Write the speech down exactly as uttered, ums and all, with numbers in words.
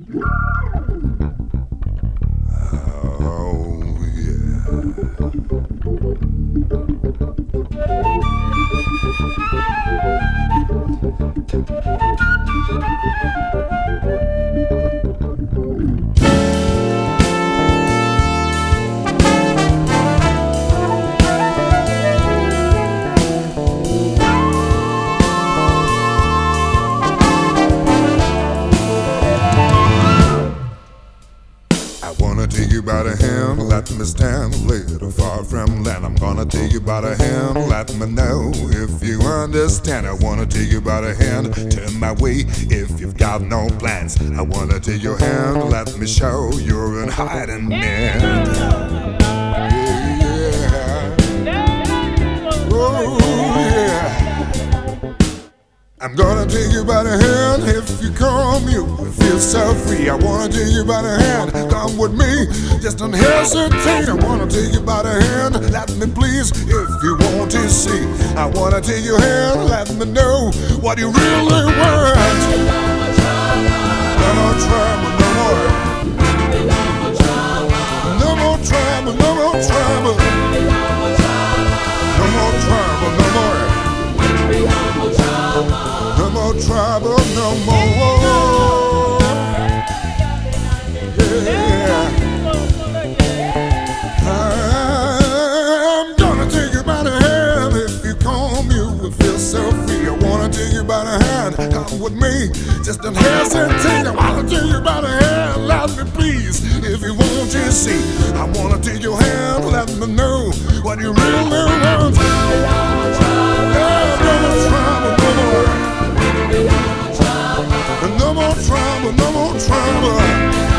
Oh, I wanna take you by the hand, let me stand a little far from land. I'm gonna take you by the hand, let me know if you understand. I wanna take you by the hand, turn my way if you've got no plans. I wanna take your hand, let me show you're in hiding man. Yeah. Oh, yeah. I'm gonna take you by the hand. If you come, you will feel so free. I wanna take you by the hand. Come with me, just don't hesitate. I wanna take you by the hand. Let me please, if you want to see. I wanna take your hand. Let me know what you really want. No more trouble, no more. No more trouble, no more trouble. No more trouble, no more. No more trouble, no more. Yeah. I'm gonna take you by the hand. If you come, you will feel so free. I wanna take you by the hand. Come with me, just don't hesitate. I wanna take you by the hand. Let me please, if you want to see. I wanna take your hand. Let me know what you really want. Yeah, no more trouble, no more. No more trouble, no more trouble.